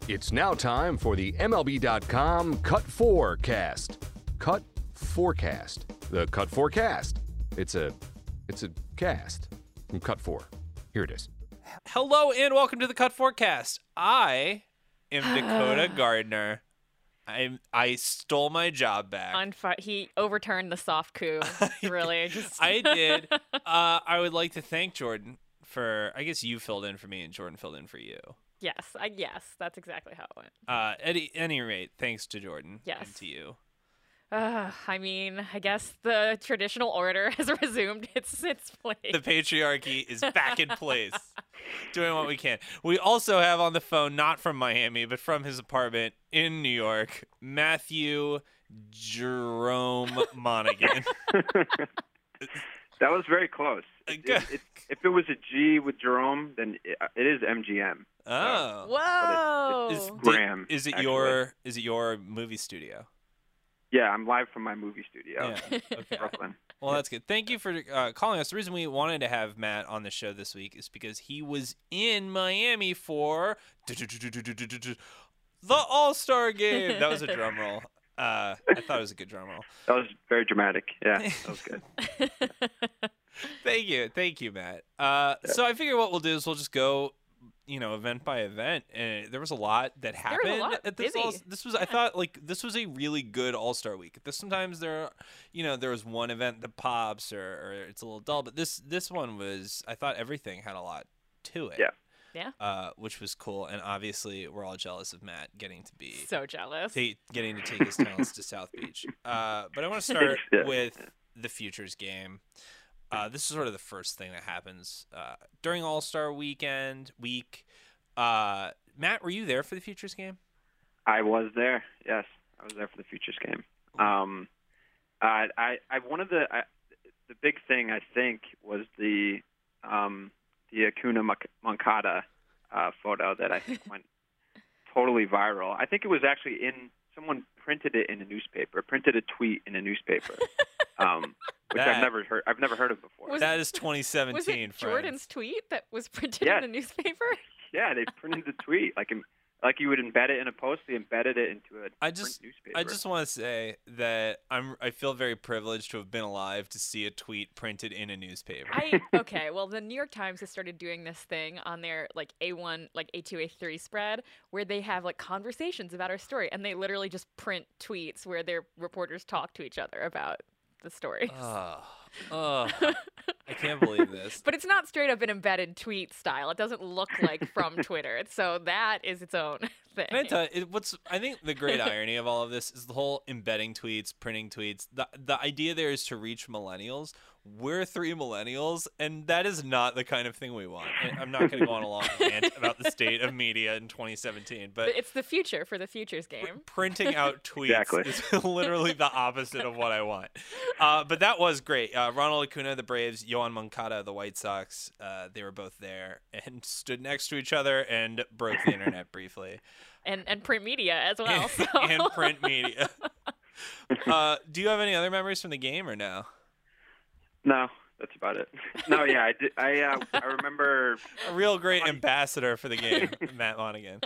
It's now time for the MLB.com Cut 4 cast. Cut Forecast. The Cut 4 cast. It's a cast from Cut 4. Here it is. Hello and welcome to the Cut Forecast. I am Dakota Gardner. I stole my job back. He overturned the soft coup. Really, I did. I would like to thank Jordan for. I guess you filled in for me and Jordan filled in for you. Yes, that's exactly how it went. At any rate, thanks to Jordan. Yes. And to you. I mean, I guess the traditional order has resumed its place. The patriarchy is back in place, doing what we can. We also have on the phone, not from Miami, but from his apartment in New York, Matthew Jerome Monaghan. That was very close. If it was a G with Jerome, then it is MGM. Oh, whoa! It's Graham. Is it your movie studio? Yeah, I'm live from my movie studio. Yeah. Okay. Brooklyn. Well, that's good. Thank you for calling us. The reason we wanted to have Matt on the show this week is because he was in Miami for the All-Star Game. That was a drum roll. I thought it was a good drum roll. That was very dramatic. Yeah, that was good. Thank you, Matt. So I figure what we'll do is we'll just go, event by event, and there was a lot that happened at this. I thought this was a really good All-Star week. Sometimes there was one event that pops or it's a little dull, but this one was. I thought everything had a lot to it. Yeah. Which was cool, and obviously we're all jealous of Matt getting to be so jealous. Getting to take his talents to South Beach. But I want to start with the Futures game. This is sort of the first thing that happens during All-Star week. Matt, were you there for the Futures game? I was there. Yes, I was there for the Futures game. One of the big thing I think was the Acuna Moncada photo that I think went totally viral. I think it was actually someone printed it in a newspaper, printed a tweet in a newspaper. Which I've never heard of before. That is 2017. Was it Jordan's tweet that was printed in the newspaper? Yeah, they printed the tweet like you would embed it in a post. They embedded it into a print newspaper. I just want to say that I feel very privileged to have been alive to see a tweet printed in a newspaper. Okay, well, the New York Times has started doing this thing on their A1, A2, A3 spread where they have conversations about our story, and they literally just print tweets where their reporters talk to each other about the stories. I can't believe this. But it's not straight up an embedded tweet style. It doesn't look like from Twitter. So that is its own thing. Can I tell you, I think the great irony of all of this is the whole embedding tweets, printing tweets. The idea there is to reach millennials. We're 3 millennials, and that is not the kind of thing we want. I'm not going to go on a long rant about the state of media in 2017, but it's the future for the Futures game. Printing out tweets is literally the opposite of what I want. But that was great. Ronald Acuna, the Braves, Yoan Moncada, the White Sox, they were both there and stood next to each other and broke the internet briefly. And print media as well. And print media. Do you have any other memories from the game or no? No, that's about it. No, yeah, I did. I remember a real great ambassador for the game, Matt Monaghan.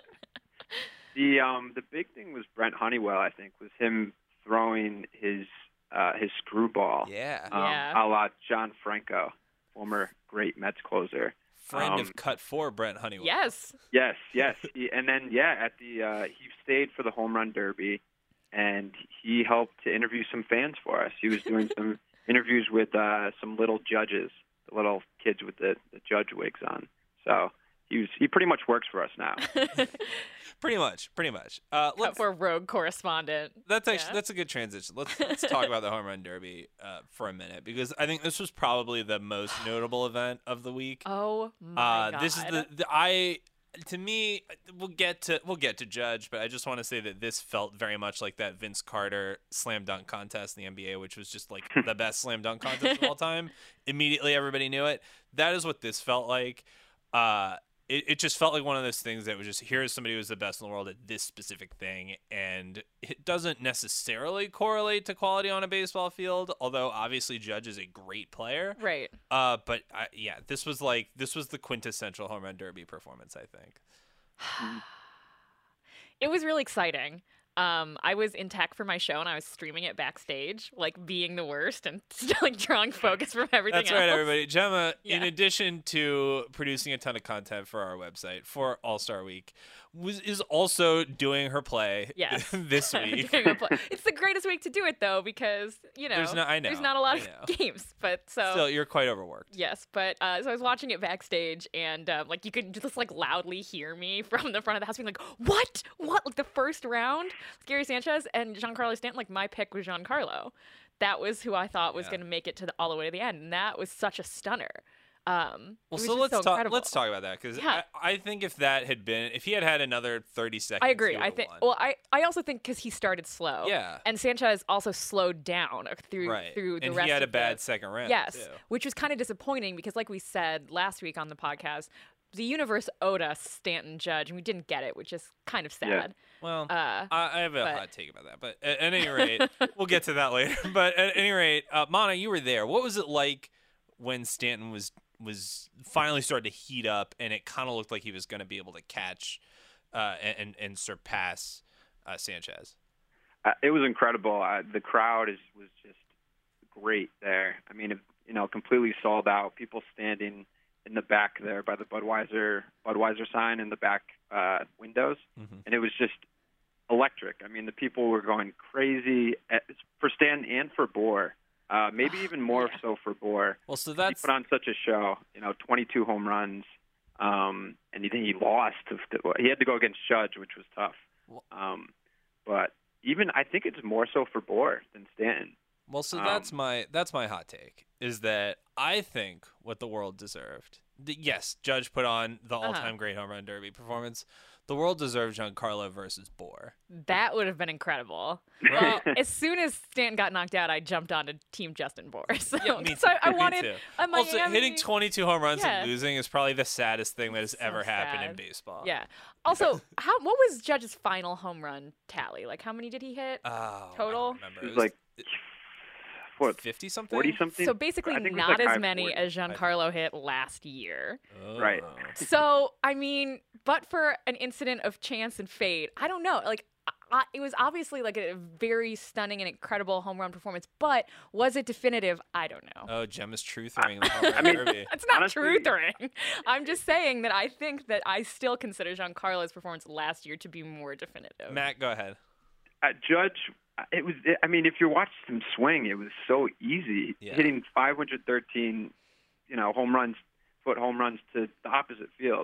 The big thing was Brent Honeywell. I think was him throwing his screwball. Yeah. A la John Franco, former great Mets closer. Friend of Cut 4, Brent Honeywell. Yes. Yes. And then at the he stayed for the home run derby, and he helped to interview some fans for us. He was doing some interviews with some little judges, the little kids with the judge wigs on. So he pretty much works for us now. Pretty much. Cut for rogue correspondent. That's a good transition. Let's talk about the home run derby for a minute, because I think this was probably the most notable event of the week. Oh my God! This is to me, we'll get to Judge, but I just want to say that this felt very much like that Vince Carter slam dunk contest in the NBA, which was just like the best slam dunk contest of all time. Immediately, everybody knew it. That is what this felt like. It just felt like one of those things that was just, here's somebody who's the best in the world at this specific thing, and it doesn't necessarily correlate to quality on a baseball field, although obviously Judge is a great player. Right. But this was the quintessential home run derby performance, I think. It was really exciting. I was in tech for my show and I was streaming it backstage, like being the worst and like drawing focus from everything That's else. right, everybody. Gemma, in Yeah. addition to producing a ton of content for our website for All-Star Week, is also doing her play Yes. this week. Doing a play. It's the greatest week to do it though because There's not a lot I of know. games, but so Still, you're quite overworked. yes, but so I was watching it backstage, and like you could just like loudly hear me from the front of the house being like, "What? What?" Like the first round, Gary Sanchez and Giancarlo Stanton. Like my pick was Giancarlo. That was who I thought was Yeah. going to make it to all the way to the end, and that was such a stunner. It Well, was so just let's talk. incredible. Let's talk about that because Yeah. I think if he had had another 30 seconds, I agree. he I would've think. won. Well, I also think because he started slow. Yeah. And Sanchez also slowed down through right. through the and rest. he had a of bad the, second round. Yes, too. which was kind of disappointing because, like we said last week on the podcast, the universe owed us Stanton Judge, and we didn't get it, which is kind of sad. Well, Uh, I have a but- hot take about that, but at any rate, we'll get to that later. But at any rate, Mana, you were there. What was it like when Stanton was finally starting to heat up, and it kind of looked like he was going to be able to catch and surpass Sanchez? It was incredible. The crowd was just great there. I mean, completely sold out. People standing in the back there by the Budweiser sign in the back windows, and it was just electric. I mean, the people were going crazy for Stan and for Bohr. Maybe even more so for Bohr. Well, so He that's put on such a show. 22 home runs, and then he lost. He had to go against Judge, which was tough. But even I think it's more so for Bohr than Stanton. well, so that's my hot take is that I think what the world deserved. Yes, Judge put on the all-time great home run derby performance. The world deserved Giancarlo versus Bohr. that would have been incredible. Well, as soon as Stanton got knocked out, I jumped onto Team Justin Bohr. So, Me so too. I Me wanted too. a Miami. Also, hitting 22 home runs Yeah. and losing is probably the saddest thing that has So ever happened in sad. baseball. Yeah. Also, what was Judge's final home run tally? Like, how many did he hit? Oh, Total? I don't remember. It was like what 50 something. 40 something. So basically, I think it was not like as high many 40. as Giancarlo hit last year. Right. So, I mean, but for an incident of chance and fate, I don't know. Like, it was obviously like a very stunning and incredible home run performance, but was it definitive? I don't know. Oh, Gemma's truthering the home run derby. It's not honestly- truthering. I'm just saying that I think that I still consider Giancarlo's performance last year to be more definitive. Matt, go ahead. Judge, it was. I mean, if you watched him swing, it was so easy, Yeah. hitting 513, home runs to the opposite field.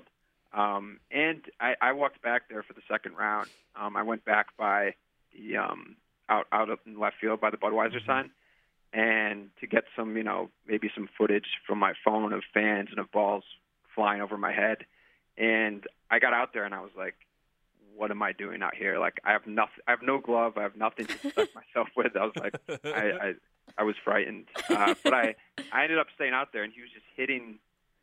And I walked back there for the second round. I went back by the out up in left field by the Budweiser sign, and to get some, maybe some footage from my phone of fans and of balls flying over my head. And I got out there and I was like, what am I doing out here? Like, I have nothing. I have no glove. I have nothing to protect myself with. I was like, I was frightened. But I ended up staying out there, and he was just hitting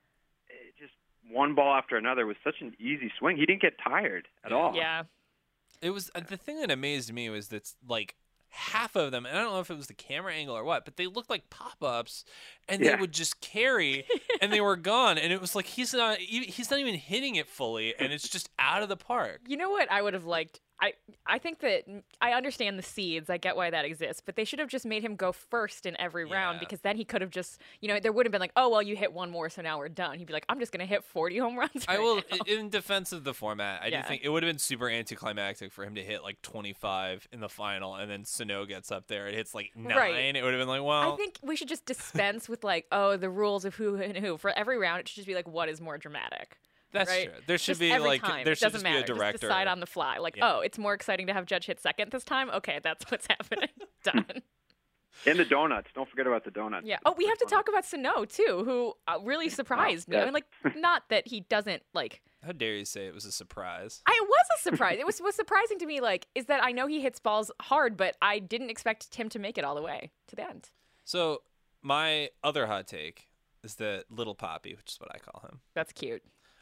just one ball after another with such an easy swing. He didn't get tired at all. Yeah. It was the thing that amazed me was that like half of them, and I don't know if it was the camera angle or what, but they looked like pop-ups, and they Yeah. would just carry, and they were gone, and it was like he's not even hitting it fully, and it's just out of the park. You know what I would have liked? I think that I understand the seeds. I get why that exists, but they should have just made him go first in every round Yeah. because then he could have just, there would have been like, oh, well, you hit one more, so now we're done. He'd be like, I'm just going to hit 40 home runs. I right will, now." in defense of the format, I Yeah. do think it would have been super anticlimactic for him to hit like 25 in the final, and then Sano gets up there and hits like 9. Right. It would have been like, well, I think we should just dispense with like, oh, the rules of who and who. For every round, it should just be like, what is more dramatic? that's right? true. There should Just be every like time. there It should doesn't just matter. be a director. Just decide on the fly. Like, Yeah. oh, it's more exciting to have Judge hit second this time. Okay, that's what's happening. Done. And the donuts. Don't forget about the donuts. Yeah. Oh, we have to talk about Sano too, who really surprised me. I yes. mean, like, not that he doesn't like. How dare you say it was a surprise? It was a surprise. It was surprising to me. Like, is that I know he hits balls hard, but I didn't expect him to make it all the way to the end. So my other hot take is that Little Poppy, which is what I call him, That's cute.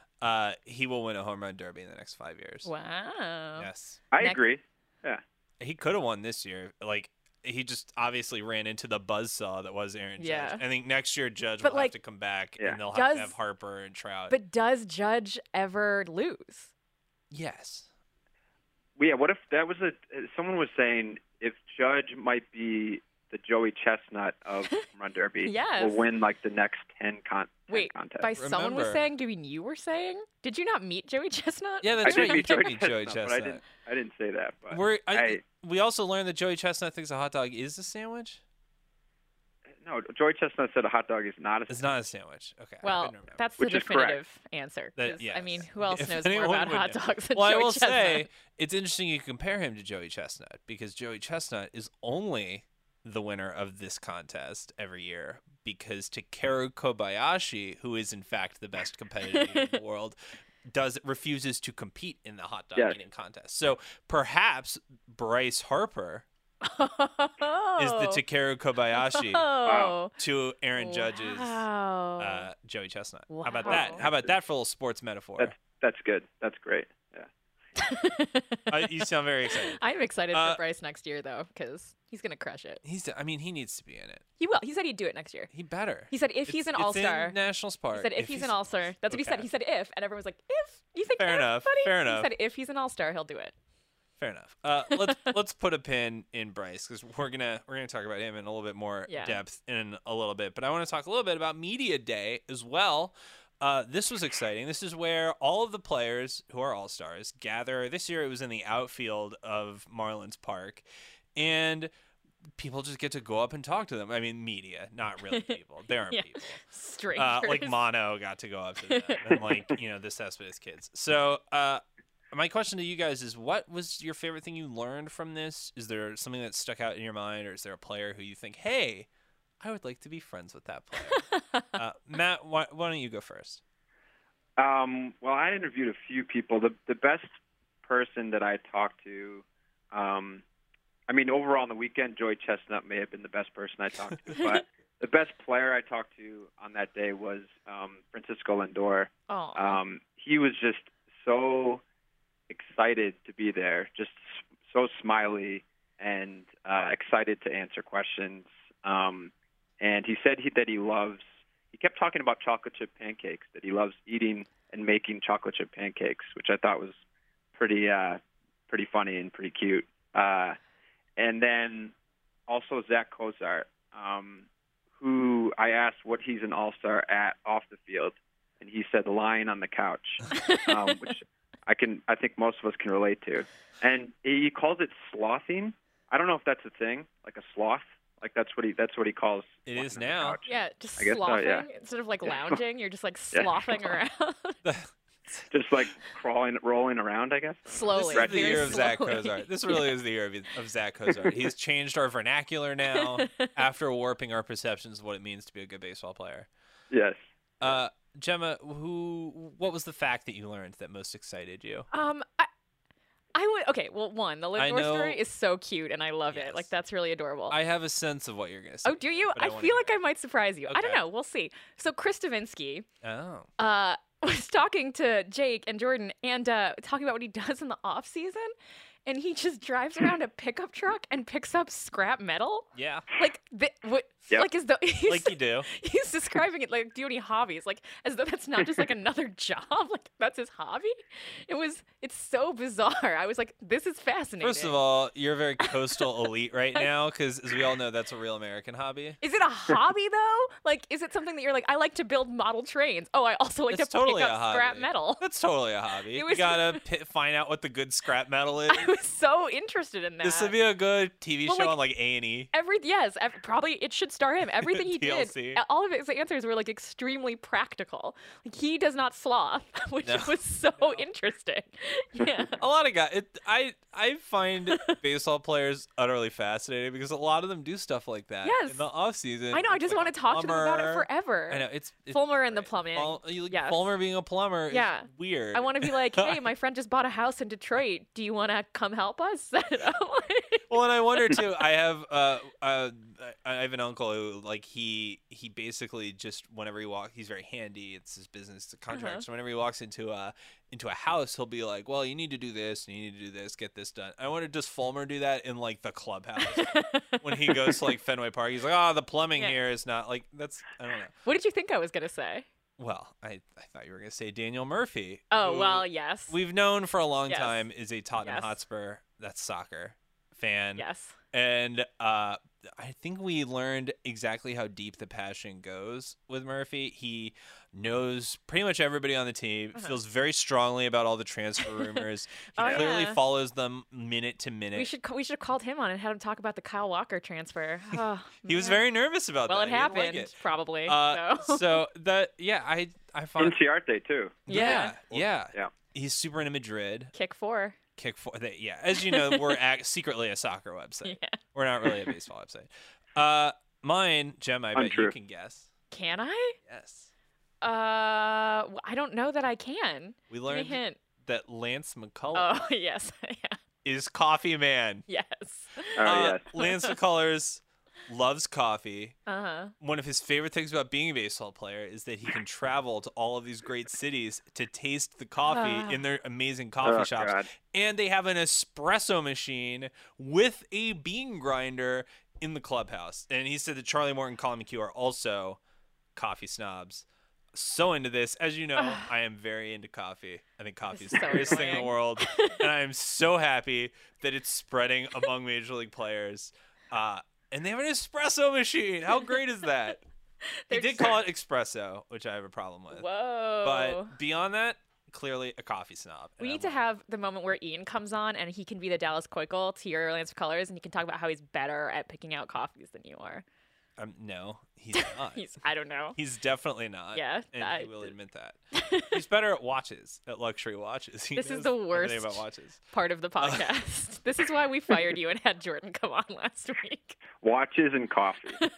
he will win a home run derby in the next 5 years. Wow. Yes, I Next- agree. Yeah. he could have won this year. Like he just obviously ran into the buzzsaw that was Aaron Judge. Yeah. I think next year Judge But, will like, have to come back, Yeah. and they'll have Does- to have Harper and Trout. But does Judge ever lose? yes, yeah, what if that was someone was saying if Judge might be the Joey Chestnut of Home Run Derby, Yes. will win like the next 10 Wait, contests. by someone was Remember. saying, do you mean you were saying? Did you not meet Joey Chestnut? Yeah, I that's did right. You meet did meet Joey Chestnut, Chestnut. but I didn't say that. But We also learned that Joey Chestnut thinks a hot dog is a sandwich. no, Joey Chestnut said a hot dog is not a It's not a sandwich. Okay. I Well, couldn't remember. that's the Which is correct. definitive answer. 'cause, I Yes. mean, who else If knows more anyone about would hot know. dogs than Well, Joey I will Chestnut? say it's interesting you compare him to Joey Chestnut because Joey Chestnut is only the winner of this contest every year because Takeru Kobayashi, who is in fact the best competitive eater in the world, refuses to compete in the hot dog Yes. eating contest. So perhaps Bryce Harper is the Takeru Kobayashi Oh. to Aaron Judge's Wow. Joey Chestnut. Wow. How about that? How about that for a little sports metaphor? That's good. That's great. Yeah. You sound very excited. I'm excited for Bryce next year, though, because he's going to crush it. I mean, he needs to be in it. He will. He said he'd do it next year. He better. He said if he's an all-star. It's in Nationals Park. He said if he's an all-star. That's what he said. Okay. He said if, and everyone was like, if? You think Fair if, enough. buddy? Fair He enough. said if he's an all-star, he'll do it. Fair enough. Let's put a pin in Bryce because we're gonna talk about him in a little bit more depth in a little bit. But I want to talk a little bit about Media Day as well. This was exciting. This is where all of the players who are all-stars gather. This year it was in the outfield of Marlins Park, and people just get to go up and talk to them. I mean, media, not really people. They aren't people. Strangers. Like Mono got to go up to them, and like the Cespedes kids. So. My question to you guys is, what was your favorite thing you learned from this? Is there something that stuck out in your mind, or is there a player who you think, hey, I would like to be friends with that player? Matt, why don't you go first? Well, I interviewed a few people. The best person that I talked to, I mean, overall on the weekend, Joey Chestnut may have been the best person I talked to, but the best player I talked to on that day was Francisco Lindor. Oh. He was just so excited to be there, just so smiley and excited to answer questions. And he said he kept talking about chocolate chip pancakes, that he loves eating and making chocolate chip pancakes, which I thought was pretty funny and pretty cute. And then also Zach Cozart, who I asked what he's an all-star at off the field, and he said lying on the couch, which I think most of us can relate to. And he calls it slothing. I don't know if that's a thing, like a sloth. Like that's what he calls. It is on the now. couch. Yeah, just I guess so, sloughing yeah. instead of like lounging. You're just like sloughing around Just like rolling around, I guess. slowly. This is the very year of Zach slowly. Kozart. This really is the year of Zach Kozart. He's changed our vernacular now after warping our perceptions of what it means to be a good baseball player. Yes. Gemma, what was the fact that you learned that most excited you? I would okay. Well, one, the Lindor know- story is so cute, and I love it. Yes. Like that's really adorable. I have a sense of what you're going to say. Oh, do you? but I wanna feel like hear I might surprise you. I don't Okay. know. We'll see. So Chris Stavinsky Oh. was talking to Jake and Jordan and talking about what he does in the off season, and he just drives around a pickup truck and picks up scrap metal. Yeah. Like Yep. like as though he's, Like you do. he's describing it like, do you have any hobbies? Like as though that's not just like another job. Like that's his hobby. It's so bizarre. I was like, this is fascinating. First of all, you're a very coastal elite right now because, as we all know, that's a real American hobby. Is it a hobby though? Like, is it something that you're like, I like to build model trains? Oh, I also like It's to totally pick a up scrap hobby. metal. That's totally a hobby. It You was- gotta find out what the good scrap metal is. I was so interested in that. This would be a good TV Well, show like, on like A&E. Probably it should star him. Everything he did, TLC. all of his answers were like extremely practical. Like he does not sloth, which No. was so interesting. Yeah. A lot of guys. I find baseball players utterly fascinating because a lot of them do stuff like that Yes. in the off season. I know. I It's just like want a to talk to them about it plumber. forever. I know it's Fulmer and the great. plumbing. Yes. Fulmer being a plumber Yeah. is weird. I want to be like, hey, my friend just bought a house in Detroit. Do you want to come help us set it up? Well, and I wonder too. I have an uncle who like he basically just whenever he walks, he's very handy. It's his business, it's a contract. Uh-huh. So whenever he walks into a house, he'll be like, "Well, you need to do this, and you need to do this, get this done." I wonder, does Fulmer do that in like the clubhouse when he goes to like Fenway Park? He's like, "Oh, the plumbing Yeah. here is not like that's." I don't know. What did you think I was gonna say? Well, I thought you were going to say Daniel Murphy. Oh, who well, yes. We've known for a long Yes. time is a Tottenham Yes. Hotspur, that's soccer, fan. Yes. And I think we learned exactly how deep the passion goes with Murphy. He knows pretty much everybody on the team, feels very strongly about all the transfer rumors. He Oh, clearly yeah. follows them minute to minute. We should have called him on and had him talk about the Kyle Walker transfer. Oh, He was man. very nervous about Well, that. it He didn't like happened, it. probably. So that, yeah, I find, Inciarte too. yeah. Yeah. He's super into Madrid. Kick 4. Kick for yeah. As you know, we're secretly a soccer website. Yeah. We're not really a baseball website. Mine, Gem, I bet you Untrue. can guess. Can I? Yes. I don't know that I can. We Give me a learned hint. that Lance McCullers Oh, yes. Yeah. is Coffee Man. Yes. Oh yes. Lance McCullers loves coffee. Uh-huh. One of his favorite things about being a baseball player is that he can travel to all of these great cities to taste the coffee in their amazing coffee Oh, shops. God. And they have an espresso machine with a bean grinder in the clubhouse. And he said that Charlie Morton and Colin McHugh are also coffee snobs. So into this. As you know, I am very into coffee. I think coffee is This the is so greatest thing in the annoying. world. And I am so happy that it's spreading among Major League players. And they have an espresso machine. How great is that? They They're did call it espresso, which I have a problem with. Whoa. But beyond that, clearly a coffee snob. we And need to I'm- have the moment where Ian comes on and he can be the Dallas Keuchel to your Lance McCullers, and he can talk about how he's better at picking out coffees than you are. No, he's not. I don't know. He's definitely not. Yeah, and I- he will admit that. He's better at watches, at luxury watches. He This is knows the everything worst. about watches. Part of the podcast. This is why we fired you and had Jordan come on last week. Watches and coffee. Good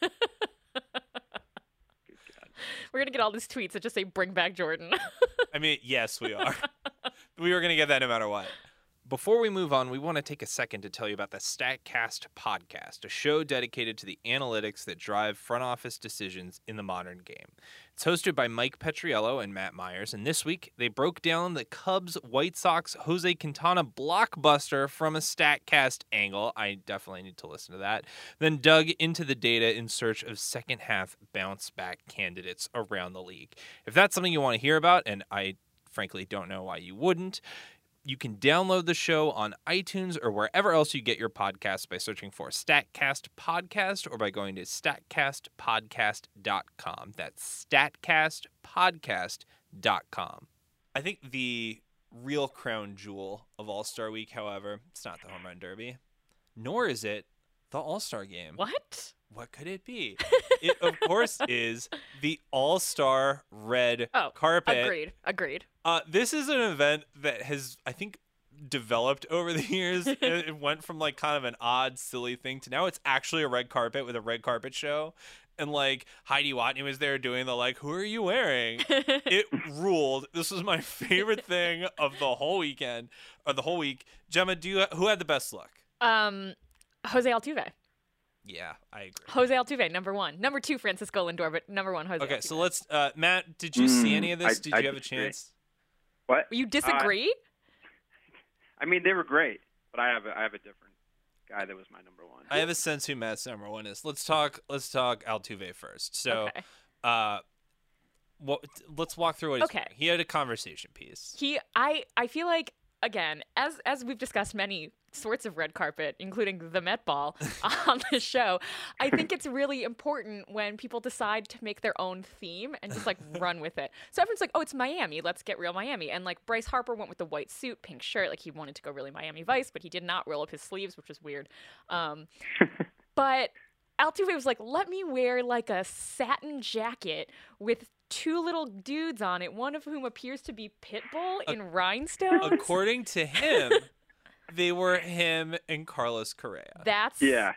God. We're gonna get all these tweets that just say "Bring back Jordan." I mean, yes, we are. We were going to get that no matter what. Before we move on, we want to take a second to tell you about the StatCast podcast, a show dedicated to the analytics that drive front office decisions in the modern game. It's hosted by Mike Petriello and Matt Myers, and this week they broke down the Cubs-White Sox Jose Quintana blockbuster from a StatCast angle. I definitely need to listen to that. Then dug into the data in search of second-half bounce-back candidates around the league. If that's something you want to hear about, and I frankly don't know why you wouldn't, you can download the show on iTunes or wherever else you get your podcasts by searching for StatCast Podcast or by going to statcastpodcast.com. That's statcastpodcast.com. I think the real crown jewel of All-Star Week, however, it's not the Home Run Derby, nor is it the All-Star Game. What? What could it be? It, of course, is the All-Star Red Oh, Carpet. Agreed. This is an event that has, I think, developed over the years. It went from like kind of an odd, silly thing to now it's actually a red carpet with a red carpet show. And like Heidi Watney was there doing the like, who are you wearing? It ruled. This was my favorite thing of the whole weekend or the whole week. Gemma, who had the best look? Jose Altuve. Yeah, I agree. Jose Altuve, number 1. Number 2, Francisco Lindor, but number 1, Jose Okay, Altuve. so let's Matt, did you see any of this? Did I you have a disagree. chance? What? You disagree? I mean, they were great, but I have a different guy that was my number one. I have a sense who Matt's number one is. Let's talk Altuve first. So, Okay. let's walk through what he's Okay. doing. He had a conversation piece. I feel like, again, as we've discussed many sorts of red carpet, including the Met Ball on the show, I think it's really important when people decide to make their own theme and just like run with it. So everyone's like, oh, it's Miami. Let's get real Miami. And like Bryce Harper went with the white suit, pink shirt. Like he wanted to go really Miami Vice, but he did not roll up his sleeves, which was weird. But Altuve was like, let me wear like a satin jacket with 2 little dudes on it, one of whom appears to be Pitbull in rhinestones. According to him, they were him and Carlos Correa. That's Yeah.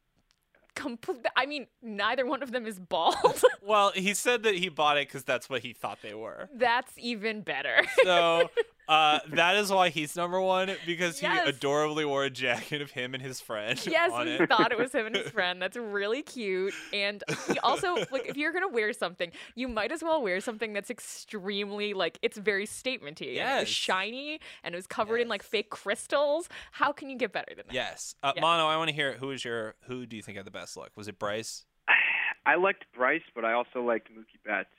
I mean, neither one of them is bald. Well, he said that he bought it because that's what he thought they were. That's even better. So that is why he's number one, because he Yes. adorably wore a jacket of him and his friend Yes, on he it. thought it was him and his friend. That's really cute. And he also, like, if you're going to wear something, you might as well wear something that's extremely, like, it's very statement-y. And it Yes. was shiny, and it was covered in, like, fake crystals. How can you get better than that? Yes. Yeah. Mono, I want to hear who do you think had the best look? Was it Bryce? I liked Bryce, but I also liked Mookie Betts.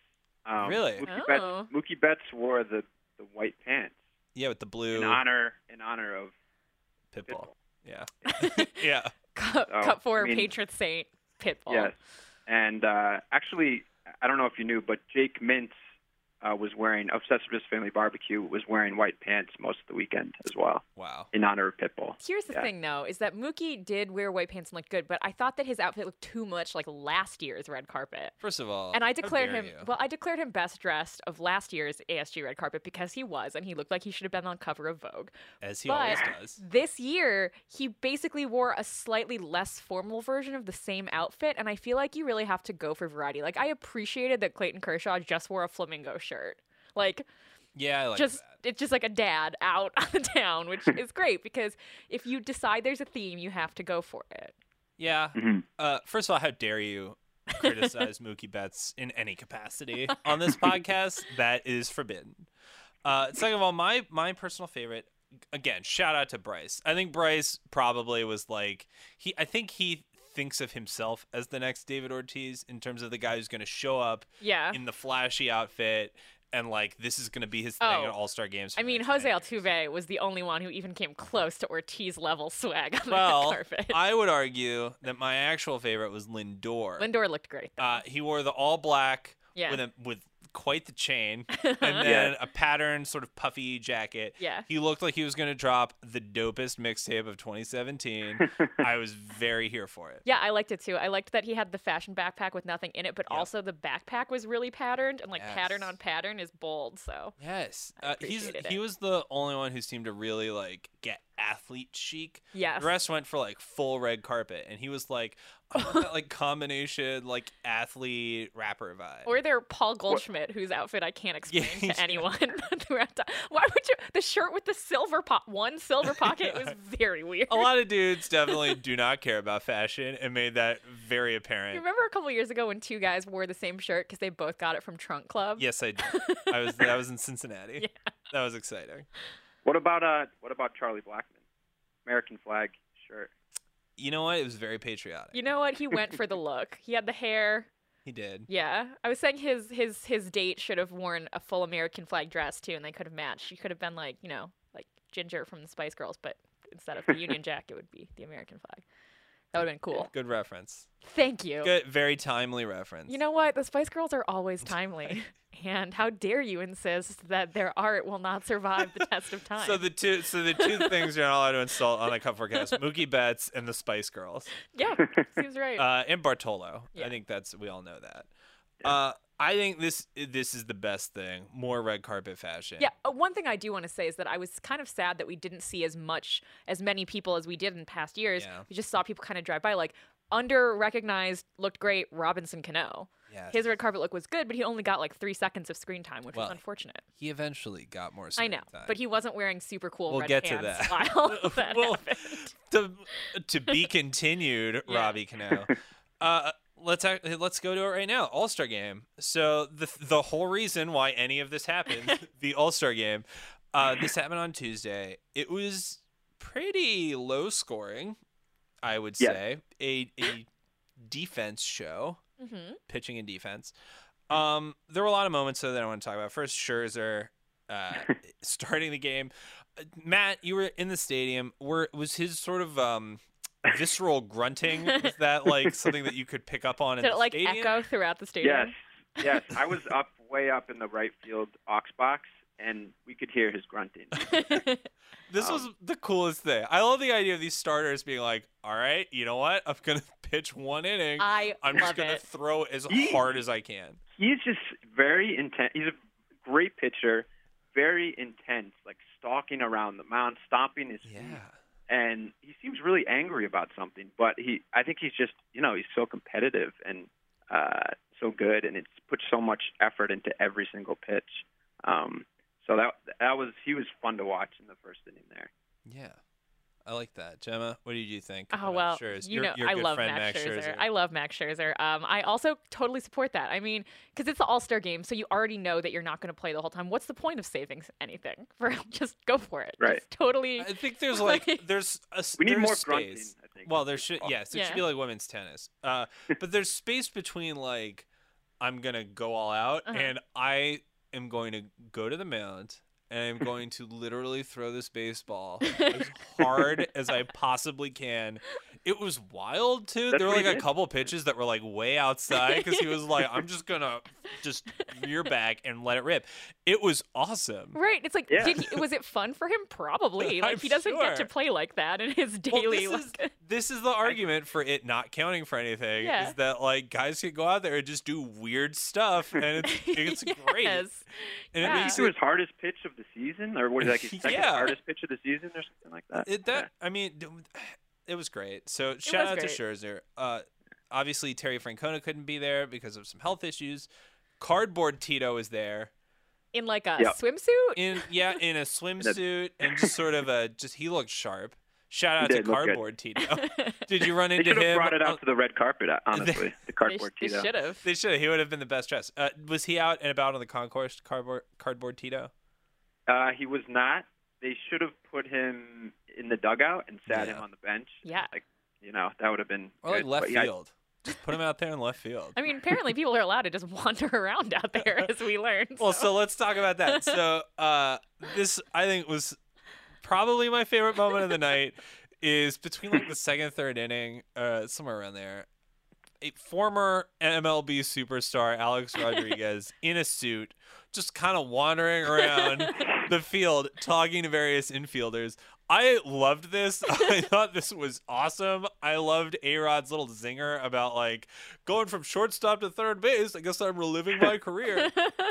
Really? Mookie Betts wore the white pants. Yeah, with the blue. In honor of Pitbull. Yeah. Yeah. Cut for patron saint Pitbull. Yes. And actually, I don't know if you knew, but Jake Mintz was wearing Obsessive Family Barbecue was wearing white pants most of the weekend as well. Wow. In honor of Pitbull. Here's the thing, though, is that Mookie did wear white pants and looked good, but I thought that his outfit looked too much like last year's red carpet. First of all, and I declared him. You? Well, I declared him best dressed of last year's ASG red carpet because he was, and he looked like he should have been on cover of Vogue. As he always does. This year, he basically wore a slightly less formal version of the same outfit, and I feel like you really have to go for variety. Like, I appreciated that Clayton Kershaw just wore a flamingo shirt. Like, yeah, I like that. It's just like a dad out on town, which is great because if you decide there's a theme, you have to go for it. Yeah. Mm-hmm. First of all, how dare you criticize Mookie Betts in any capacity on this podcast? That is forbidden. Second of all, my personal favorite, again, shout out to Bryce. I think Bryce probably was like I think he thinks of himself as the next David Ortiz in terms of the guy who's going to show up in the flashy outfit. And, like, this is going to be his thing at All-Star games. I mean, Jose Altuve was the only one who even came close to Ortiz-level swag on the carpet. I would argue that my actual favorite was Lindor. Lindor looked great, though. He wore the all-black with quite the chain and then a patterned sort of puffy jacket. Yeah. He looked like he was going to drop the dopest mixtape of 2017. I was very here for it. Yeah, I liked it too. I liked that he had the fashion backpack with nothing in it, but also the backpack was really patterned and pattern on pattern is bold. So yes, he was the only one who seemed to really like get athlete chic. Yes. The rest went for like full red carpet, and he was like, I want that like combination like athlete rapper vibe. Or they're Paul Goldschmidt, whose outfit I can't explain to anyone throughout time. Why would you? The shirt with the silver one silver pocket was very weird. A lot of dudes definitely do not care about fashion and made that very apparent. You remember a couple years ago when two guys wore the same shirt because they both got it from Trunk Club? Yes, I did. I was in Cincinnati. Yeah. That was exciting. What about Charlie Blackmon? American flag shirt. You know what? It was very patriotic. You know what? He went for the look. He had the hair. He did. Yeah. I was saying his date should have worn a full American flag dress too, and they could have matched. She could have been like, like Ginger from the Spice Girls, but instead of the Union Jack, it would be the American flag. That would have been cool. Good reference. Thank you. Good, very timely reference. You know what? The Spice Girls are always timely. And how dare you insist that their art will not survive the test of time? So the two things you're not allowed to insult on the Cup Forecast: Mookie Betts and the Spice Girls. Yeah, seems right. And Bartolo. Yeah. I think we all know that. I think this is the best thing. More red carpet fashion. Yeah. One thing I do want to say is that I was kind of sad that we didn't see as many people as we did in past years. Yeah. We just saw people kind of drive by. Like, under-recognized, looked great, Robinson Cano. Yes. His red carpet look was good, but he only got like 3 seconds of screen time, which was unfortunate. He eventually got more screen time. I know, time. but he wasn't wearing super cool red get pants to that. while that happened. To be continued, Robbie Cano. Let's go to it right now. All-Star Game. So the whole reason why any of this happened, the All-Star Game, this happened on Tuesday. It was pretty low scoring, I would say. A defense show, pitching and defense. There were a lot of moments that I want to talk about. First, Scherzer starting the game. Matt, you were in the stadium. Was his sort of visceral grunting, was that like something that you could pick up on in the stadium? Did it like echo throughout the stadium? Yes. I was way up in the right field aux box, and we could hear his grunting. This was the coolest thing. I love the idea of these starters being like, all right, you know what? I'm going to pitch one inning. I'm just going to throw as hard as I can. He's just very intense. He's a great pitcher, very intense, like stalking around the mound, stomping his feet. And he seems really angry about something, but I think he's just, he's so competitive and so good, and it's put so much effort into every single pitch. So he was fun to watch in the first inning there. Yeah. I like that. Gemma, what did you think? Oh, well, Scherzer? I love Max Scherzer. I love Max Scherzer. I also totally support that. I mean, because it's the All-Star Game, so you already know that you're not going to play the whole time. What's the point of saving anything? Just go for it. Right. Just totally. I think there's we need more space. grunting, I think. Well, there should, yes, it should be like women's tennis. But there's space between like, I'm going to go all out, Uh-huh. and I am going to go to the mound, and I'm going to literally throw this baseball as hard as I possibly can. It was wild, too. That's There were what like he a did. couple pitches that were like way outside because he was like, I'm just going to just rear back and let it rip. It was awesome. Right. It's like, Yeah. was it fun for him? Probably. Like, I'm he doesn't get to sure. play like that in his Well, daily. this is the argument for it not counting for anything. Yeah. Is that like guys can go out there and just do weird stuff, and it's great. Yes. And Yeah. it He makes threw it his hardest pitch of the season, or what is that, his second Yeah. hardest pitch of the season, or something like that. I mean, it was great. So shout was out to great. Scherzer. Obviously Terry Francona couldn't be there because of some health issues. Cardboard Tito is there In like a Yep. swimsuit? in a swimsuit and just sort of he looked sharp. Shout out He to did look good. Cardboard Tito. Did you run They into should have him? brought it out to the red carpet, honestly. The They cardboard Tito. should have. They should. He would have been the best dressed. Was he out and about on the concourse? Cardboard Tito. He was not. They should have put him in the dugout and sat him Yeah. on the bench. Yeah. Like, that would have been Or like good. left But, yeah, field. Just put him out there in left field. I mean, apparently people are allowed to just wander around out there, as we learned. Well, so let's talk about that. So this, I think, was probably my favorite moment of the night. Is between like the second and third inning, somewhere around there. A former MLB superstar, Alex Rodriguez, in a suit, just kind of wandering around the field, talking to various infielders. I loved this. I thought this was awesome. I loved A-Rod's little zinger about like going from shortstop to third base. I guess I'm reliving my career.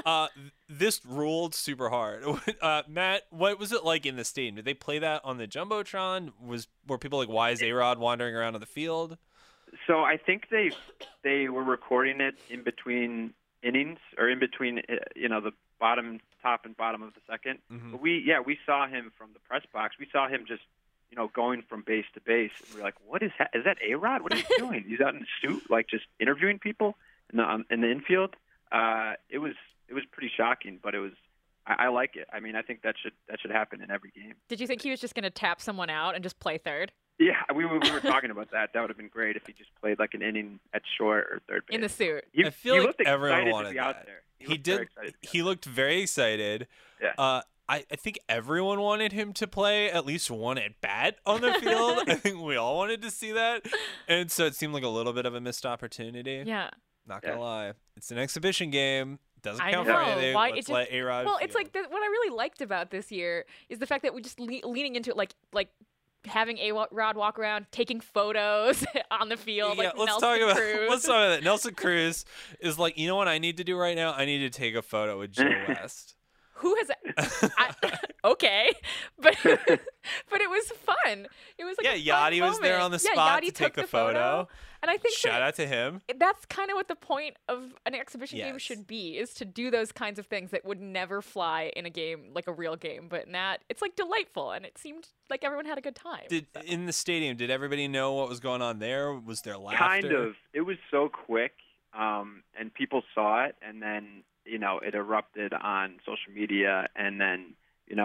This ruled super hard. Matt, what was it like in the stadium? Did they play that on the Jumbotron? Were people like, why is A-Rod wandering around on the field? So I think they were recording it in between innings, or in between the top and bottom of the second. Mhm. But we saw him from the press box. We saw him just going from base to base, and we were like, what is that A-Rod? What is he doing? He's out in a suit, like just interviewing people in the infield. It was pretty shocking, but I like it. I mean, I think that should happen in every game. Did you think he was just going to tap someone out and just play third? Yeah, we were talking about that. That would have been great if he just played like an inning at short or third base. In the suit. He, I feel he like looked everyone excited wanted to be out that. there. He looked did. very excited to be out He looked very excited. Yeah. I think everyone wanted him to play at least one at bat on the field. I think we all wanted to see that, and so it seemed like a little bit of a missed opportunity. Yeah. Not gonna Yeah. lie, it's an exhibition game. Doesn't I count know. for anything. Why- Let's it let just- A-Rod. Well, it's field. like what I really liked about this year is the fact that we just leaning into it, like having A-Rod walk around, taking photos on the field. Yeah, like let's Nelson talk about Cruz. let's talk about that. Nelson Cruz is like, you know what I need to do right now? I need to take a photo with Joe West. Who has? Okay, but it was fun. It was like Yeah, a fun Yachty was there moment. on the Yeah, spot Yachty to took take the the photo. and I think Shout out to him. that's kind of what the point of an exhibition game Yes. should be, is to do those kinds of things that would never fly in a game, like a real game. But in that, it's like delightful, and it seemed like everyone had a good time. In the stadium, did everybody know what was going on there? Was there laughter? Kind of. It was so quick, and people saw it, and then it erupted on social media, and then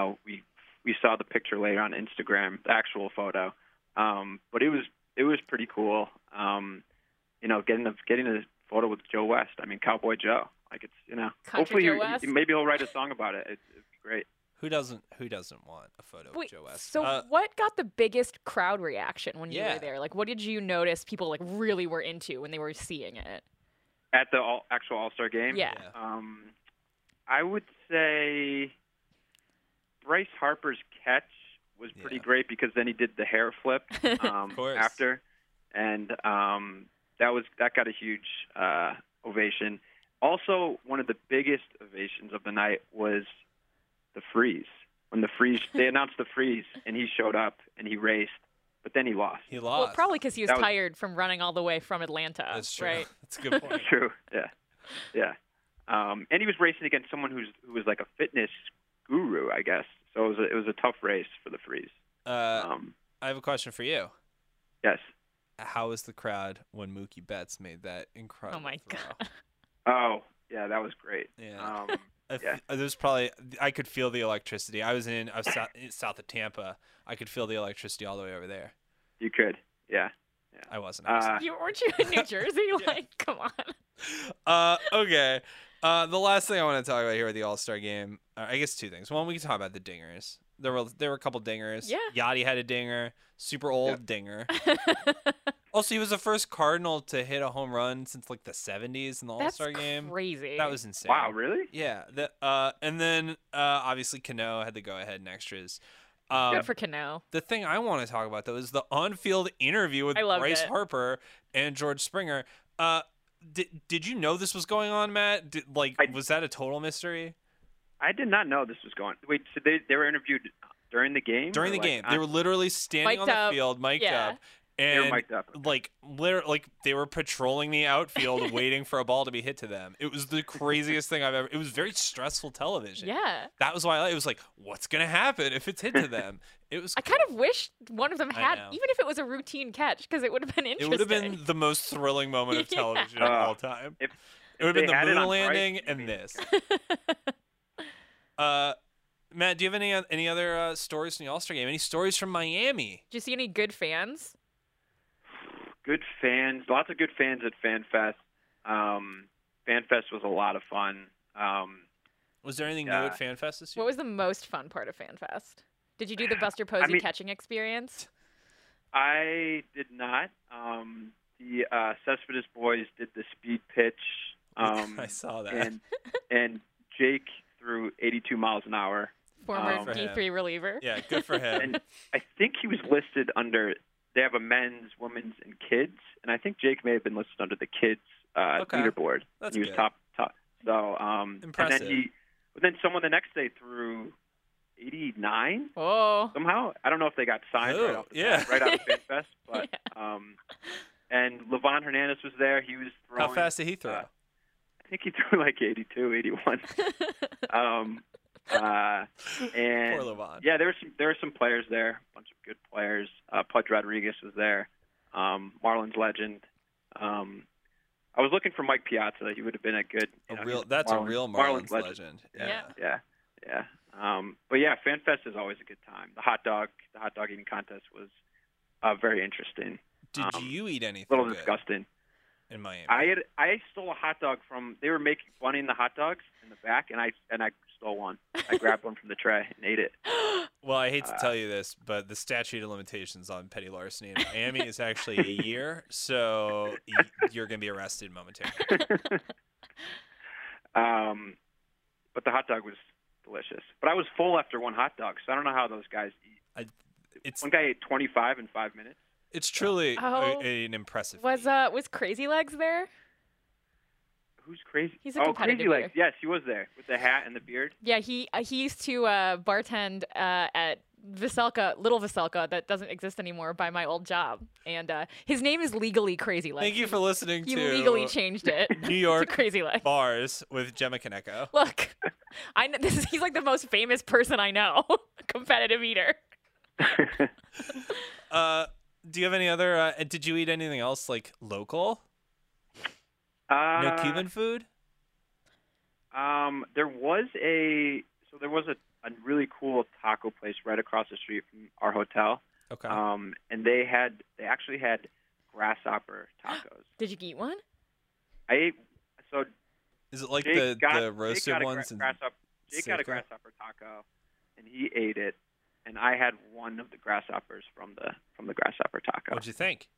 we saw the picture later on Instagram, the actual photo. But it was pretty cool. Getting a photo with Joe West. I mean, Cowboy Joe. Like it's Country hopefully Joe West? maybe he'll write a song about it. It'd be great. Who doesn't want a photo Wait, of Joe West? so what got the biggest crowd reaction when you Yeah. were there? Like, what did you notice people like really were into when they were seeing it? At the actual All-Star game? Yeah. I would say Bryce Harper's catch was pretty Yeah. great, because then he did the hair flip course. after, and that got a huge ovation. Also, one of the biggest ovations of the night was the freeze. When they announced the freeze, and he showed up and he raced, but then he lost. He lost. Well, probably because he was That was- tired from running all the way from Atlanta. That's true. Right? That's a good point. True. Yeah. And he was racing against someone who was like a fitness guru, I guess. So it was a tough race for the freeze. I have a question for you. Yes. How was the crowd when Mookie Betts made that incredible Oh my throw? God. Oh, yeah, that was great. Yeah. Yeah. There's probably I could feel the electricity. I was south of Tampa. I could feel the electricity all the way over there. You could. Yeah. I wasn't. Weren't you in New Jersey? Like, come on. Okay. The last thing I want to talk about here with the All-Star game, I guess two things. One, we can talk about the dingers. There were a couple dingers. Yeah. Yachty had a dinger, super old dinger. Also, he was the first Cardinal to hit a home run since like the 70s in the All-Star game. Crazy. That was insane. Wow, really? Yeah. And then obviously Cano had the go-ahead in extras. Good for Cano. The thing I want to talk about though is the on-field interview with I loved Bryce it. Harper and George Springer. Did you know this was going on, Matt? Was that a total mystery? I did not know this was going. Wait, so they were interviewed during the game? During the game, they were literally standing Mic'd on up. the field, mic'd Yeah. up, They were and mic'd up. they were patrolling the outfield, waiting for a ball to be hit to them. It was the craziest thing I've ever. It was very stressful television. Yeah. That was why it was like, what's gonna happen if it's hit to them? It was. I kind of wish one of them I had, know. even if it was a routine catch, because it would have been It interesting. would have been the most thrilling moment of Yeah. television of all time. If It would have been they the had it moon on landing Bryce, and maybe. this. Matt, do you have any other stories from the All-Star game? Any stories from Miami? Did you see any good fans? Good fans, lots of good fans at FanFest. FanFest was a lot of fun. Was there anything new Yeah. at FanFest this year? What was the most fun part of FanFest? Did you do the Buster Posey mean- catching experience? I did not. The Cespedes boys did the speed pitch. I saw that. And Jake threw 82 miles an hour. Former For him. D3 reliever. Yeah, good for him. And I think he was listed under. They have a men's, women's, and kids, and I think Jake may have been listed under the kids Okay. leaderboard. That's he was good. top. So Impressive. And then someone the next day threw 89 Oh. somehow. I don't know if they got signed Oh, right off the yeah. bat, right out of FanFest, but and Levon Hernandez was there. He was throwing. How fast did he throw? I think he threw like 82, 81. And Poor Levon. yeah, there were some players there, a bunch of good players. Pudge Rodriguez was there, Marlins legend. I was looking for Mike Piazza. He would have been a good. That's a real Marlins legend. Yeah. But yeah, FanFest is always a good time. The hot dog eating contest was very interesting. Did you eat anything A little good disgusting. in Miami? I stole a hot dog from. They were bunning the hot dogs in the back, and I stole one. I grabbed one from the tray and ate it. Well, I hate to tell you this, but the statute of limitations on petty larceny in Miami is actually a year, so you're going to be arrested momentarily. But the hot dog was delicious. But I was full after one hot dog, so I don't know how those guys eat. One guy ate 25 in 5 minutes. It's truly Oh. an impressive Was feat. was Crazy Legs there? Who's crazy? He's a oh, competitive Crazy Legs. eater. Yes, he was there with the hat and the beard. Yeah, he used to bartend at Little Veselka, that doesn't exist anymore, by my old job, and his name is legally Crazy Legs. Thank you for listening He to legally changed it New to York Crazy Legs. Bars with Gemma Kaneko. Look, I know he's like the most famous person I know, competitive eater. Do you have any other? Did you eat anything else like local? No Cuban food? There was a really cool taco place right across the street from our hotel. Okay. And they actually had grasshopper tacos. Did you eat one? I ate. So Is it like Jake got the roasted a ones? Jake got a Safeco? grasshopper taco, and he ate it. And I had one of the grasshoppers from the grasshopper taco. What'd you think?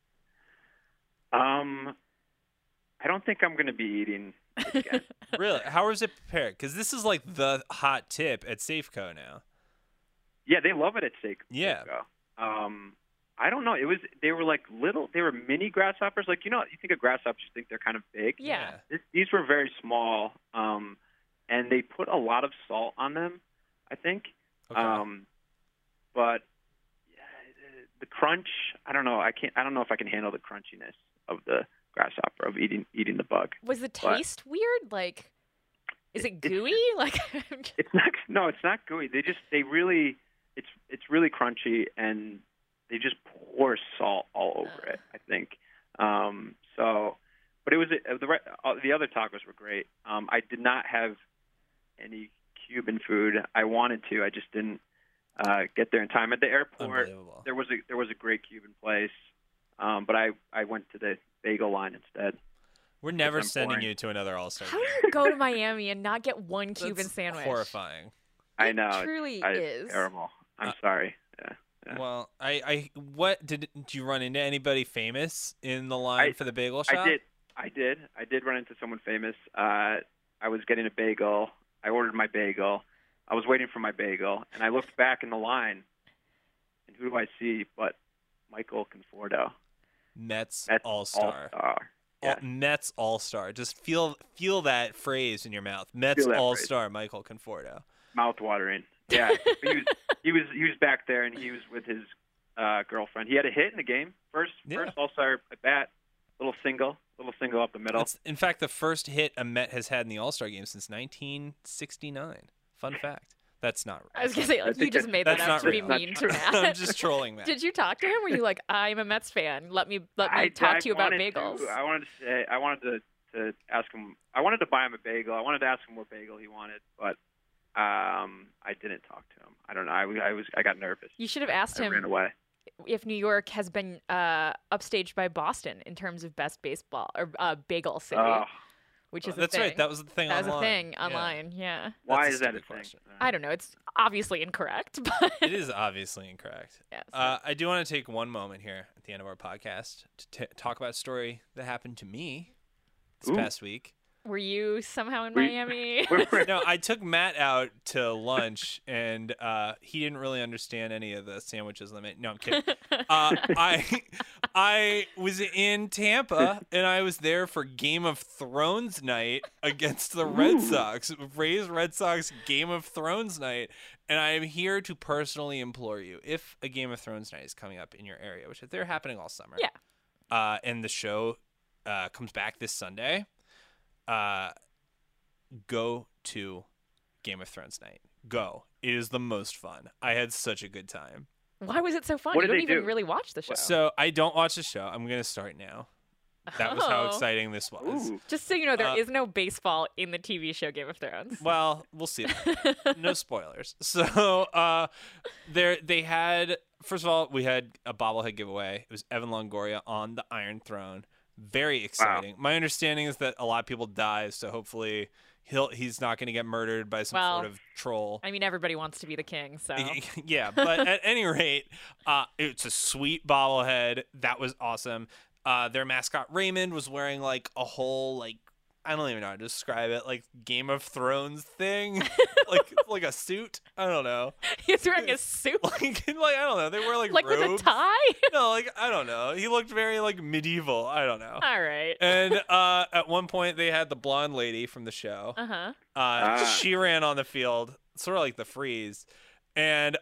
I don't think I'm going to be eating it again. Really? How was it prepared? Because this is like the hot tip at Safeco now. Yeah, they love it at Safeco. Yeah. I don't know. They were like they were mini grasshoppers. Like, you think of grasshoppers, you think they're kind of big. Yeah. These were very small, and they put a lot of salt on them, I think. Okay. But the crunch, I don't know. I don't know if I can handle the crunchiness of the grasshopper, of eating the bug. Was the taste weird? Like, is it gooey? Like, It's not. No, it's not gooey. It's really crunchy, and they just pour salt all over it, I think. But it was the other tacos were great. I did not have any Cuban food. I wanted to. I just didn't get there in time. At the airport, Unbelievable. there was a great Cuban place. But I went to the bagel line instead. We're never I'm sending boring. you to another All-Star How game. do you go to Miami and not get one Cuban That's sandwich? horrifying. I know. truly it's is. terrible. I'm sorry. Yeah. Well, what did you run into anybody famous in the line for the bagel shop? I did run into someone famous. I was getting a bagel. I ordered my bagel. I was waiting for my bagel, and I looked back in the line, and who do I see but Michael Conforto, Mets Mets All-Star. All-Star. Yeah. Mets All-Star. Just feel that phrase in your mouth. Mets Feel that All-Star Michael Conforto. Mouth-watering. Yeah, he was back there, and he was with his girlfriend. He had a hit in the game. First All-Star at bat, little single up the middle. It's, in fact, the first hit a Met has had in the All-Star game since 1969. Fun fact. That's not right. I was gonna say, like, you just made that that's up not to be real. mean to Matt. I'm just trolling Matt. Did you talk to him? Were you like, I'm a Mets fan. Let me I talk to you about wanted bagels. I wanted to ask him. I wanted to buy him a bagel. I wanted to ask him what bagel he wanted, but I didn't talk to him. I don't know. I got nervous. You should have asked I him ran away. if New York has been upstaged by Boston in terms of best baseball or bagel city, Oh, which is a That's thing. right. That was the thing That was online. a thing Yeah. online. Yeah. why That's is that a stupid thing? question. I don't know. It's obviously incorrect, but It is obviously incorrect. yeah, so- I do want to take one moment here at the end of our podcast to talk about a story that happened to me this Ooh. past week. were you somehow in We- Miami? No, I took Matt out to lunch, and he didn't really understand any of the sandwiches limit. No, I'm kidding. I was in Tampa, and I was there for Game of Thrones night against the Red Sox. Rays Red Sox Game of Thrones night. And I am here to personally implore you, if a Game of Thrones night is coming up in your area, which they're happening all summer. Yeah. And the show comes back this Sunday. Go to Game of Thrones night. Go. It is the most fun. I had such a good time. Why was it so fun? What You did don't they even do? really watch the show. So I don't watch the show. I'm going to start now. That was how Oh. exciting this was. Ooh. Just so you know, there is Uh, no baseball in the TV show Game of Thrones. Well, we'll see. No spoilers. So they had, first of all, we had a bobblehead giveaway. It was Evan Longoria on the Iron Throne. Very exciting. My understanding is that a lot of people die, so hopefully he's not going to get murdered by some Well, sort of troll. I mean, everybody wants to be the king, so Yeah, but at any rate, it's a sweet bobblehead. That was awesome. Their mascot Raymond was wearing like a whole like I don't even know how to describe it, like Game of Thrones thing, like a suit. I don't know, he's wearing a suit, like I don't know. They wear like like robes. with a tie. No, like I don't know. He looked very like medieval. I don't know. All right. And at one point, they had the blonde lady from the show. Uh-huh. She ran on the field, sort of like the Freeze, and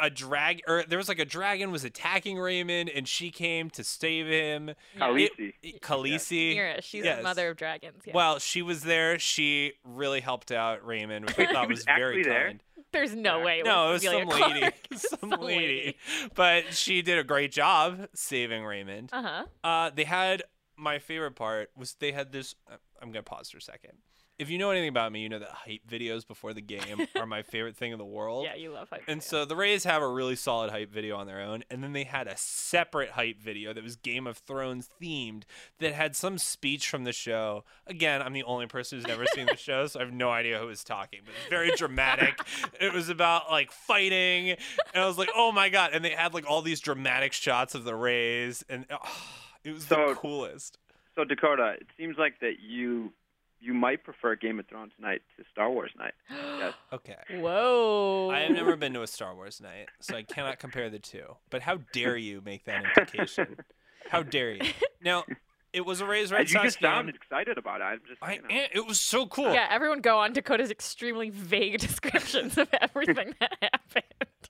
there was like a dragon was attacking Raymond, and she came to save him. Khaleesi. Khaleesi. Mira, she's Yes. the mother of dragons. Yeah. Well, she was there. She really helped out Raymond, which I Wait, thought she was was very actually there? kind. There's no way. No, it was Amelia some lady. Clark. Some lady. But she did a great job saving Raymond. Uh-huh. They had my favorite part was they had this. I'm gonna pause for a second. If you know anything about me, you know that hype videos before the game are my favorite thing in the world. Yeah, you love hype. And videos. so the Rays have a really solid hype video on their own, and then they had a separate hype video that was Game of Thrones themed that had some speech from the show. Again, I'm the only person who's never seen the show, so I have no idea who was talking, but it's very dramatic. It was about like fighting, and I was like, oh my god! And they had like all these dramatic shots of the Rays, and it was the So- coolest. So Dakota, it seems like that you might prefer Game of Thrones night to Star Wars night. Yes. Okay. Whoa. I have never been to a Star Wars night, so I cannot compare the two. But how dare you make that implication? How dare you? Now, it was a Rays Red You Sox just game. sounded excited about it. I'm just. It was so cool. Yeah, everyone go on Dakota's extremely vague descriptions of everything that happened.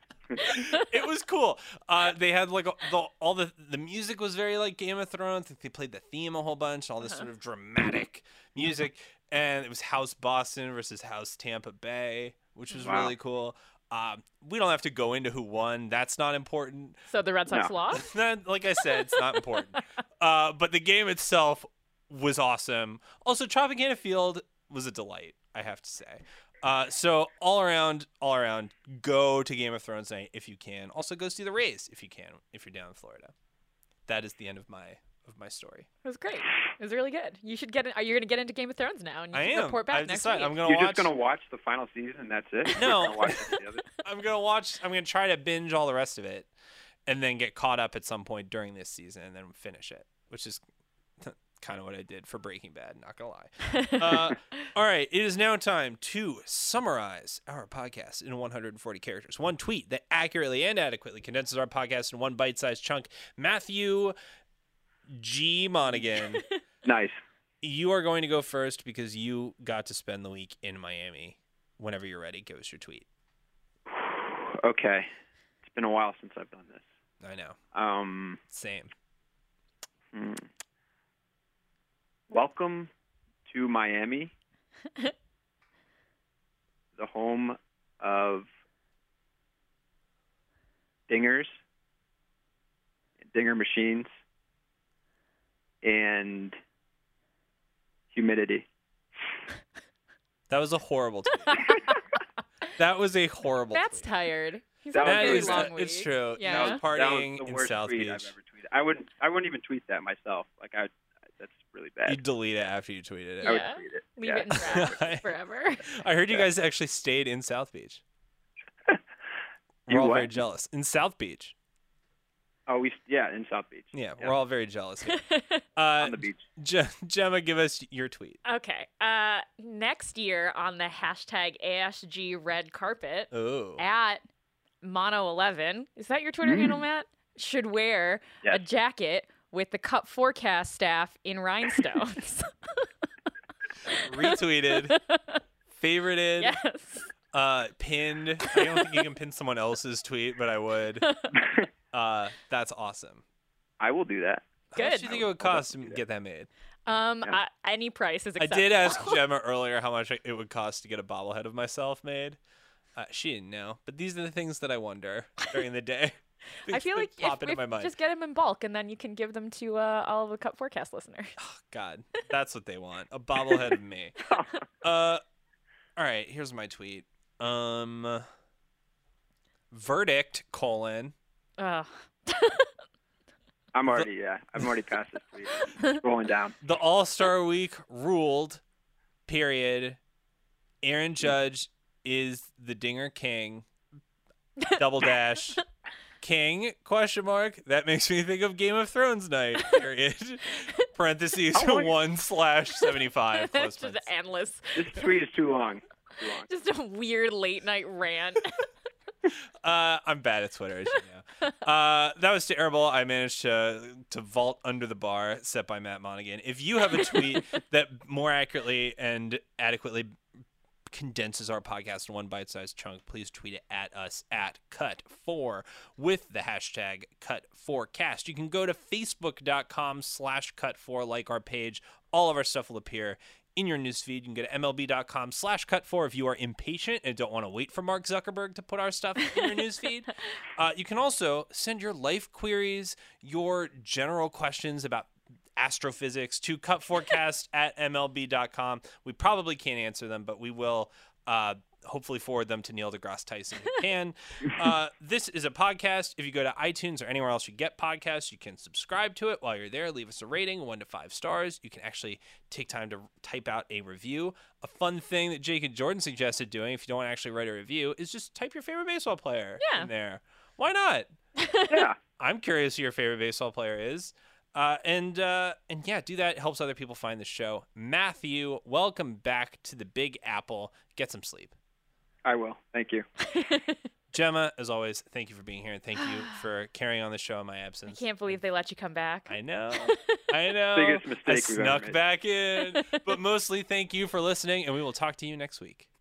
It was cool. They had like all the music was very like Game of Thrones. They played the theme a whole bunch, all this sort of dramatic music, and it was House Boston versus House Tampa Bay, which was Wow. really cool. We don't have to go into who won. That's not important. So the Red Sox No. lost? Like I said, it's not important. But the game itself was awesome. Also, Tropicana Field was a delight, I have to say. So all around, go to Game of Thrones night if you can. Also, go see the Rays if you can, if you're down in Florida. that is the end of my story. It was great. It was really good. You should get. Are you going to get into Game of Thrones now? And you I can am. report back I've next decided week. I'm gonna You're watch. just gonna watch the final season. That's it. You're No. not gonna watch any of it? I'm gonna watch. I'm gonna try to binge all the rest of it, and then get caught up at some point during this season, and then finish it, which is kind of what I did for Breaking Bad. Not gonna lie. All right, it is now time to summarize our podcast in 140 characters. One tweet that accurately and adequately condenses our podcast in one bite-sized chunk. Matthew G. Monaghan, Nice. you are going to go first because you got to spend the week in Miami. Whenever you're ready, give us your tweet. Okay. It's been a while since I've done this. I know. Same. Welcome to Miami, the home of dingers, dinger machines, and humidity. That was a horrible tweet. That was a horrible Matt's tweet. tired. He's That had a That very is, long week. it's true. Yeah. I was partying That was the in worst South tweet Beach. I've ever tweeted. I wouldn't even tweet that myself. Like that's really bad. You delete it after you tweeted it. I would Yeah. tweet it. Leave Yeah. it in brackets forever. I heard you guys actually stayed in South Beach. You We're all what? very jealous. In South Beach. Oh, in South Beach. Yeah, Yeah. we're all very jealous here. On the beach. Gemma, give us your tweet. Okay. Next year on the hashtag ASG red carpet Oh. at Mono11, is that your Twitter handle, Matt? Should wear a Yes. jacket with the Cup Forecast staff in rhinestones. Retweeted. Favorited. Yes. Pinned. I don't think you can pin someone else's tweet, but I would. That's awesome. I will do that. How Good. much do you think it would I'll cost to definitely do get that made? Any price is I acceptable. did ask Gemma earlier how much it would cost to get a bobblehead of myself made. She didn't know, but these are the things that I wonder during the day. I feel like pop if into my mind. just get them in bulk, and then you can give them to all of the Cup Forecast listeners. Oh, God, that's what they want. A bobblehead of me. All right, here's my tweet. Verdict, : Ugh. I'm already past this tweet. Scrolling down. the All-Star Week ruled, period. Aaron Judge is the Dinger King, double dash. King, ? That makes me think of Game of Thrones night, period. Parentheses, How long- 1/75. Close It's just parentheses. endless. This tweet is too long. Just a weird late night rant. I'm bad at Twitter, as you know. That was terrible. I managed to vault under the bar set by Matt Monaghan. If you have a tweet that more accurately and adequately condenses our podcast in one bite-sized chunk, please tweet it at us at Cut4 with the hashtag Cut4Cast. You can go to facebook.com/Cut4, like our page. All of our stuff will appear in your newsfeed. You can go to MLB.com/Cut4 if you are impatient and don't want to wait for Mark Zuckerberg to put our stuff in your newsfeed. You can also send your life queries, your general questions about astrophysics to Cut4Cast@MLB.com. We probably can't answer them, but we will hopefully forward them to Neil deGrasse Tyson, who can. This is a podcast. If you go to iTunes or anywhere else you get podcasts, you can subscribe to it. While you're there, leave us a rating, 1 to 5 stars. You can actually take time to type out a review. A fun thing that Jake and Jordan suggested doing, if you don't want to actually write a review, is just type your favorite baseball player in there. Why not? Yeah. I'm curious who your favorite baseball player is. And yeah, do that. It helps other people find the show. Matthew, welcome back to the Big Apple. Get some sleep. I will. Thank you. Gemma, as always, thank you for being here, and thank you for carrying on the show in my I absence. can't believe they let you come back. I know. I know. Biggest mistake I we've ever snuck made. back in. But mostly, thank you for listening, and we will talk to you next week.